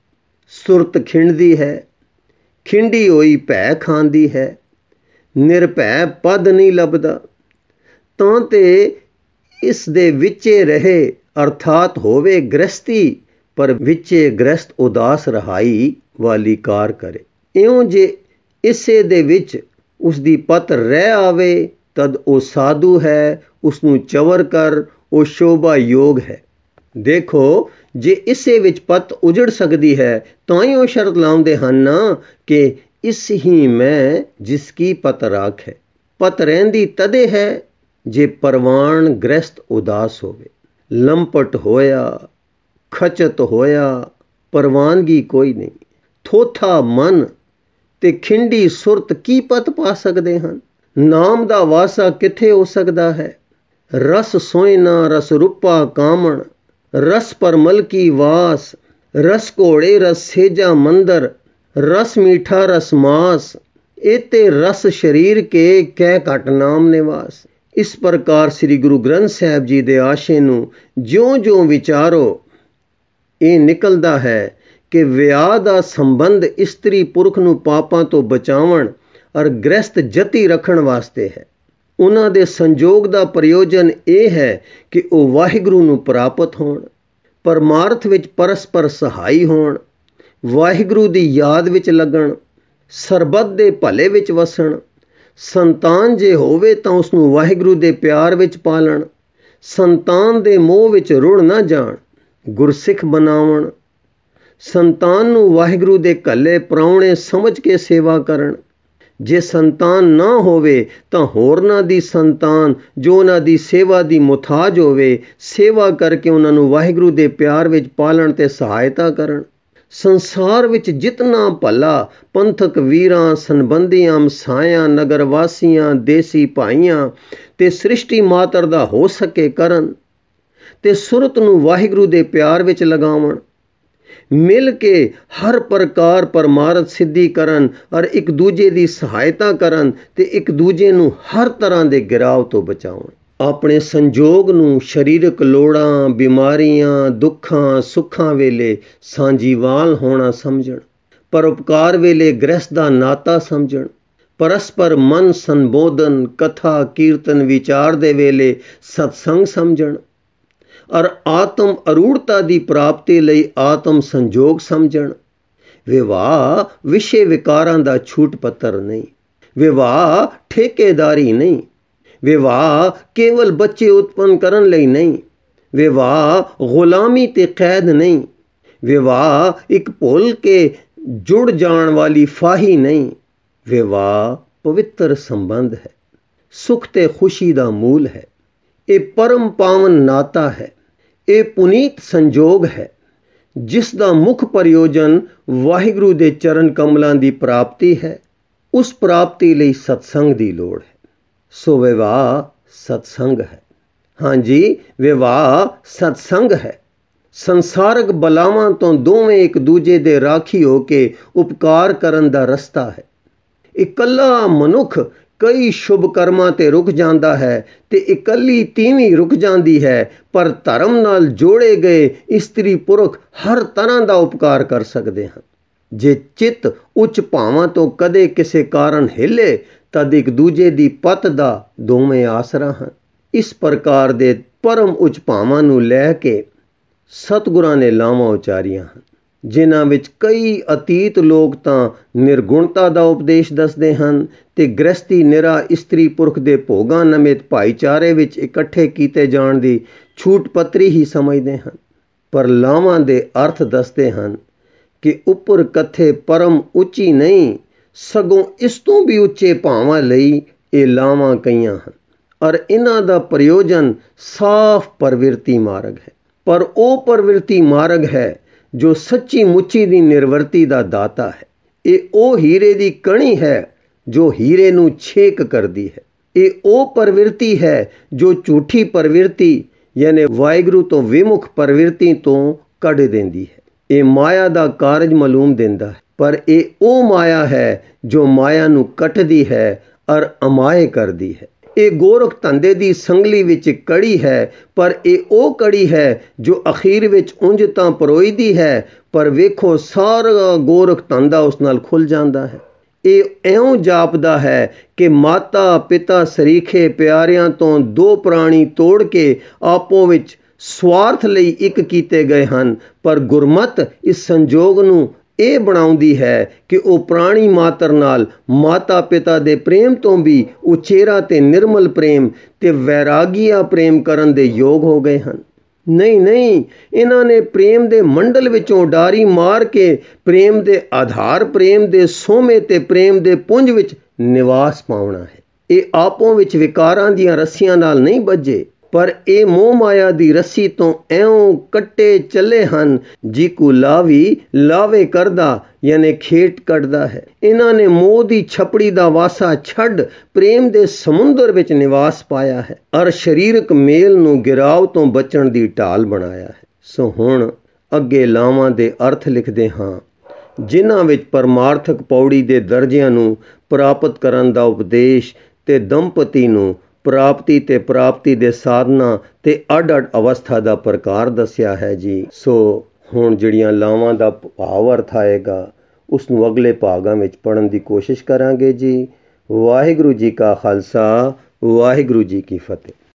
ਸੁਰਤ ਖਿੰਡਦੀ ਹੈ, ਖਿੰਡੀ ਹੋਈ ਭੈ ਖਾਂਦੀ ਹੈ, ਨਿਰਭੈ ਪਦ ਨਹੀਂ ਲੱਭਦਾ। ਤਾਂ ਤੇ ਇਸ ਦੇ ਵਿੱਚੇ ਰਹੇ ਅਰਥਾਤ ਹੋਵੇ ਗ੍ਰਸਤੀ, ਪਰ ਵਿੱਚੇ ਗ੍ਰਸਤ ਉਦਾਸ ਰਹਾਈ ਵਾਲੀ ਕਾਰ ਕਰੇ। ਇਉਂ ਜੇ ਇਸੇ ਦੇ ਵਿੱਚ ਉਸ ਦੀ ਪਤ ਰਹਿ ਆਵੇ, ਤਦ ਉਹ ਸਾਧੂ ਹੈ, ਉਸ ਨੂੰ ਚਵਰ ਕਰ, ਉਹ ਸ਼ੋਭਾ ਯੋਗ ਹੈ। ਦੇਖੋ, ਜੇ ਇਸੇ ਵਿੱਚ ਪਤ ਉਜੜ ਸਕਦੀ ਹੈ, ਤਾਂ ਹੀ ਉਹ ਸ਼ਰਤ ਲਾਉਂਦੇ ਹਨ ਨਾ ਕਿ ਇਸ ਹੀ ਮੈਂ ਜਿਸ ਕੀ ਪਤ ਰਾਖ ਹੈ। ਪਤ ਰਹਿੰਦੀ ਤਦੇ ਹੈ ਜੇ ਪਰਵਾਨ ਗ੍ਰਸਤ ਉਦਾਸ ਹੋਵੇ। ਲੰਪਟ ਹੋਇਆ, ਖਚਤ ਹੋਇਆ, ਪਰਵਾਨਗੀ ਕੋਈ ਨਹੀਂ। ਥੋਥਾ ਮਨ ਤੇ ਖਿੰਡੀ ਸੁਰਤ ਕੀ ਪਤ ਪਾ ਸਕਦੇ ਹਨ? ਨਾਮ ਦਾ ਵਾਸਾ ਕਿੱਥੇ ਹੋ ਸਕਦਾ ਹੈ? ਰਸ ਸੋਇਨਾ ਰਸ ਰੂਪਾ ਕਾਮਣ, ਰਸ ਪਰਮਲ ਕੀ ਵਾਸ, ਰਸ ਘੋੜੇ ਰਸ ਸੇਜਾ ਮੰਦਰ, ਰਸ ਮੀਠਾ ਰਸ ਮਾਸ, ਏਤੇ ਰਸ ਸ਼ਰੀਰ ਕੇ ਕਹਿ ਘਟ ਨਾਮ ਨਿਵਾਸ। ਇਸ ਪ੍ਰਕਾਰ ਸ੍ਰੀ ਗੁਰੂ ਗ੍ਰੰਥ ਸਾਹਿਬ ਜੀ ਦੇ ਆਸ਼ੇ ਨੂੰ ਜਿਉਂ-ਜਿਉਂ ਵਿਚਾਰੋ, ਇਹ ਨਿਕਲਦਾ ਹੈ ਕਿ ਵਿਆਹ ਦਾ ਸੰਬੰਧ ਇਸਤਰੀ ਪੁਰਖ ਨੂੰ ਪਾਪਾਂ ਤੋਂ ਬਚਾਉਣ ਔਰ ਗ੍ਰਸਤ ਜਤੀ ਰੱਖਣ ਵਾਸਤੇ ਹੈ। ਉਹਨਾਂ ਦੇ ਸੰਜੋਗ ਦਾ ਪ੍ਰਯੋਜਨ ਇਹ ਹੈ ਕਿ ਉਹ ਵਾਹਿਗੁਰੂ ਨੂੰ ਪ੍ਰਾਪਤ ਹੋਣ, ਪਰਮਾਰਥ ਵਿੱਚ ਪਰਸਪਰ ਸਹਾਈ ਹੋਣ, ਵਾਹਿਗੁਰੂ ਦੀ ਯਾਦ ਵਿੱਚ ਲੱਗਣ, ਸਰਬੱਤ ਦੇ ਭਲੇ ਵਿੱਚ ਵਸਣ। ਸੰਤਾਨ ਜੇ ਹੋਵੇ ਤਾਂ ਉਸ ਨੂੰ ਵਾਹਿਗੁਰੂ ਦੇ ਪਿਆਰ ਵਿੱਚ ਪਾਲਣ, ਸੰਤਾਨ ਦੇ ਮੋਹ ਵਿੱਚ ਰੁੜ ਨਾ ਜਾਣ, ਗੁਰਸਿੱਖ ਬਣਾਵਣ। ਸੰਤਾਨ ਨੂੰ ਵਾਹਿਗੁਰੂ ਦੇ ਘੱਲੇ ਪ੍ਰਾਹੁਣੇ ਸਮਝ ਕੇ ਸੇਵਾ ਕਰਨ। ਜੇ ਸੰਤਾਨ ਨਾ ਹੋਵੇ ਤਾਂ ਹੋਰਨਾਂ ਦੀ ਸੰਤਾਨ ਜੋ ਉਹਨਾਂ ਦੀ ਸੇਵਾ ਦੀ ਮੁਤਾਜ ਹੋਵੇ, ਸੇਵਾ ਕਰਕੇ ਉਹਨਾਂ ਨੂੰ ਵਾਹਿਗੁਰੂ ਦੇ ਪਿਆਰ ਵਿੱਚ ਪਾਲਣ ਤੇ ਸਹਾਇਤਾ ਕਰਨ। ਸੰਸਾਰ ਵਿੱਚ ਜਿਤਨਾ ਭਲਾ ਪੰਥਕ ਵੀਰਾਂ, ਸੰਬੰਧੀਆਂ, ਮਸਾਇਆਂ, ਨਗਰ ਵਾਸੀਆਂ, ਦੇਸੀ ਭਾਈਆਂ ਤੇ ਸ੍ਰਿਸ਼ਟੀ ਮਾਤਰ ਦਾ ਹੋ ਸਕੇ ਕਰਨ ਤੇ ਸੁਰਤ ਨੂੰ ਵਾਹਿਗੁਰੂ ਦੇ ਪਿਆਰ ਵਿੱਚ ਲਗਾਵਣ। मिल के हर प्रकार परमारथ सिद्धि करन और एक दूजे की सहायता करन ते एक दूजे नूं हर तरह के गिराव तो बचाउण। अपने संजोग नूं शरीरक लोड़ां, बीमारियां, दुखां, सुखां वेले सांझीवाल होना समझण, परोपकार वेले गृहस्थ दा नाता समझण, परस्पर मन संबोधन, कथा, कीर्तन, विचार दे वेले सत्संग समझण और आत्म अरूढ़ता की प्राप्ति लई आत्म संजोग समझण। विवाह विषय विकारां दा छूट पत्र नहीं, विवाह ठेकेदारी नहीं, विवाह केवल बच्चे उत्पन्न करन लई नहीं, विवाह गुलामी ते कैद नहीं, विवाह एक भुल के जुड़ जाण वाली फाही नहीं, विवाह पवित्र संबंध है, सुख ते खुशी दा मूल है। ये परम पावन नाता है, ये पुनीत संजोग है जिस दा मुख प्रयोजन वाहिगुरु दे चरण कमलां दी प्राप्ति है। उस प्राप्ति लई सत्संग दी लोड़ है। सो विवाह सत्संग है। हाँ जी, विवाह सत्संग है। संसारक बलावां तो दोवें एक दूजे दे राखी हो के उपकार करन दा रस्ता है। इकल्ला मनुख कई शुभ कर्मां ते रुक जांदा है ते इकल्ली तीवीं रुक जांदी है, पर धर्म नाल जोड़े गए इस्त्री पुरख हर तरह दा उपकार कर सकते हैं। जे चित उच्च भावां तो कदे किसे कारण हिले तद एक दूजे दी पत दा दोवें आसरा हैं। इस प्रकार दे परम उच्च भावां नूं लै के सतगुरां ने लावां उचारियां हैं, जिन्हां विच कई अतीत लोग तां निर्गुणता दा उपदेश दसदे हन ते गृहस्थी निरा इस्त्री पुरख दे भोगां नमित भाईचारे विच इकट्ठे कीते जाण दी छूट पत्री ही समझदे हन। पर लावां दे अर्थ दसदे हन कि उपर कथे परम उच्ची नहीं, सगों इस तों भी उच्चे भावां लई ये लावां कईयां हन और इन्हां दा प्रयोजन साफ प्रवृत्ति मार्ग है। पर ओ प्रवृत्ति मार्ग है जो सच्ची मुच्ची दी निर्वृत्ति दा दाता है। ये ओ हीरे दी कणी है जो हीरे नूं छेक करदी है। ये ओ प्रवृत्ति है जो झूठी प्रवृत्ति यानी वाहिगुरु तो विमुख प्रवृत्ति तो कढ देंदी है। ये माया दा कारज मालूम देंदा है, पर ये ओ माया है जो माया नूं कटदी है और अमाए करदी है। ये गोरख धंधे दी संगली विच कड़ी है, पर ये ओ कड़ी है जो अखीर विच उंज तां परोईदी है, पर वेखो सारा गोरख धंधा उस नाल खुल जांदा है। ये इउं जापदा है कि माता पिता सरीखे प्यारियां तो दो प्राणी तोड़ के आपो विच स्वार्थ लई एक कीते गए हन, पर गुरमत इस संजोग नूं ਇਹ ਬਣਾਉਂਦੀ ਹੈ ਕਿ ਉਹ ਪ੍ਰਾਣੀ ਮਾਤਰ ਨਾਲ ਮਾਤਾ ਪਿਤਾ ਦੇ ਪ੍ਰੇਮ ਤੋਂ ਵੀ ਉਚੇਰਾ ਤੇ ਨਿਰਮਲ ਪ੍ਰੇਮ ਤੇ ਵੈਰਾਗੀਆ ਪ੍ਰੇਮ ਕਰਨ ਦੇ ਯੋਗ ਹੋ ਗਏ ਹਨ। ਨਹੀਂ, ਇਹਨਾਂ ਨੇ ਪ੍ਰੇਮ ਦੇ ਮੰਡਲ ਵਿੱਚੋਂ ਡਾਰੀ ਮਾਰ ਕੇ ਪ੍ਰੇਮ ਦੇ ਆਧਾਰ, ਪ੍ਰੇਮ ਦੇ ਸੋਮੇ ਤੇ ਪ੍ਰੇਮ ਦੇ ਪੁੰਜ ਵਿੱਚ ਨਿਵਾਸ ਪਾਉਣਾ ਹੈ। ਇਹ ਆਪੋਂ ਵਿੱਚ ਵਿਕਾਰਾਂ ਦੀਆਂ ਰੱਸੀਆਂ ਨਾਲ ਨਹੀਂ ਬੱਝੇ, पर ए मोह माया दी रस्सी तो ऐं कट्टे चले हन जिकू लावी लावे करदा यानी खेट कटदा है। इन्हां ने मोह दी छपड़ी दा वासा छड़ प्रेम दे समुंदर विच निवास पाया है और शरीरक मेल नूं गिराव तो बचण दी ढाल बनाया है। सो हुण अगे लावां दे अर्थ लिखदे हां, जिन्हां विच परमार्थक पौड़ी दे दर्जिਆਂ ਨੂੰ प्राप्त करन दा उपदेश ते दंपति ਨੂੰ प्राप्ति ते प्राप्ति दे साधना ते अड-अड अवस्था दा प्रकार दस्या है जी। सो हुण जिहड़ियां लावां दा भाव अर्थ आएगा उस नूं अगले भागां विच पढ़न दी कोशिश करांगे जी। वाहिगुरू जी का खालसा, वाहिगुरू जी की फतेह।